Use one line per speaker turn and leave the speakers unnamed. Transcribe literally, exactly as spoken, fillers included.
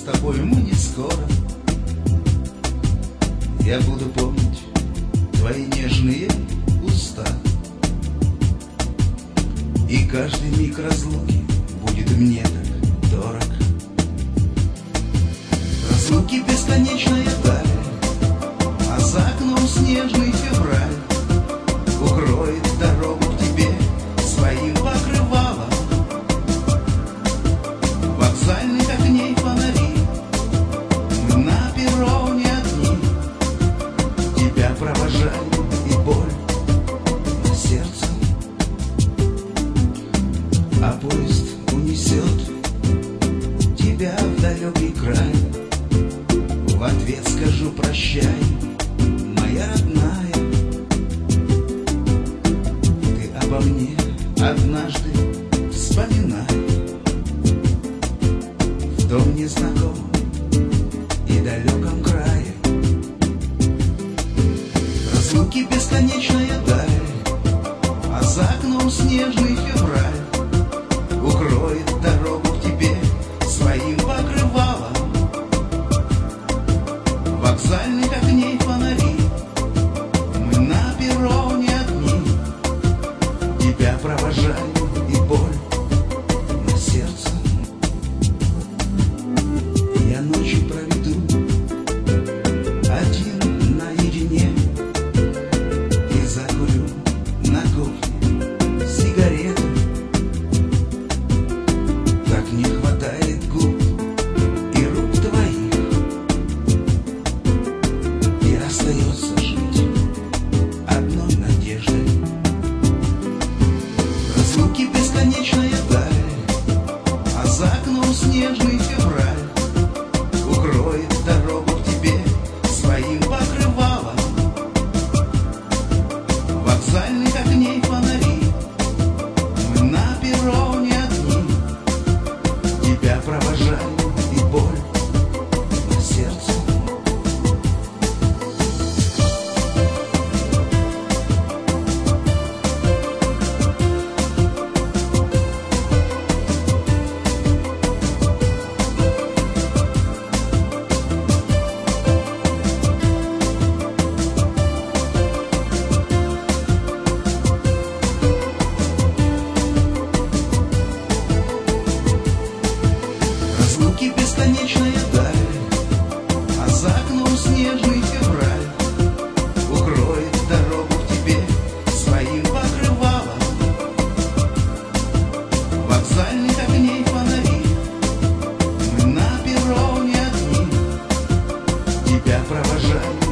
тобой мы не скоро. Я буду помнить твои нежные уста, и каждый миг разлуки будет мне так дорог. Разлуки бесконечная даль, а за окном снежный февраль укроет дорогу к тебе своим покрывалом. Вокзальных огней фонари, мы на перроне одни, тебя провожаем, и боль на сердце. А поезд унесет тебя в далекий край. В ответ скажу прощай, моя родная. Ты обо мне однажды вспоминай. В том незнакомом и далеком крае разлуки бесконечная даль, а за окном снежный февраль укроет дорогу к тебе своим покрывалом. Вокзальных огней фонари, мы на перроне одни, тебя провожаем, и боль на сердце. Я ночи проведу один наедине и закурю на кухне сигарету. Так не хватает губ и рук твоих, и остается жить одной надеждой. Разлуки бесконечная даль, а за окном снежный февраль укроет дорогу к тебе своим покрывалом. Вокзальных огней фонари, мы на перроне одни, тебя провожаем, и боль на сердце. Разлуки бесконечная даль, а за окном снежный февраль укроет дорогу к тебе своим покрывалом. Вокзальных огней фонари, мы на перроне одни, тебя провожаем,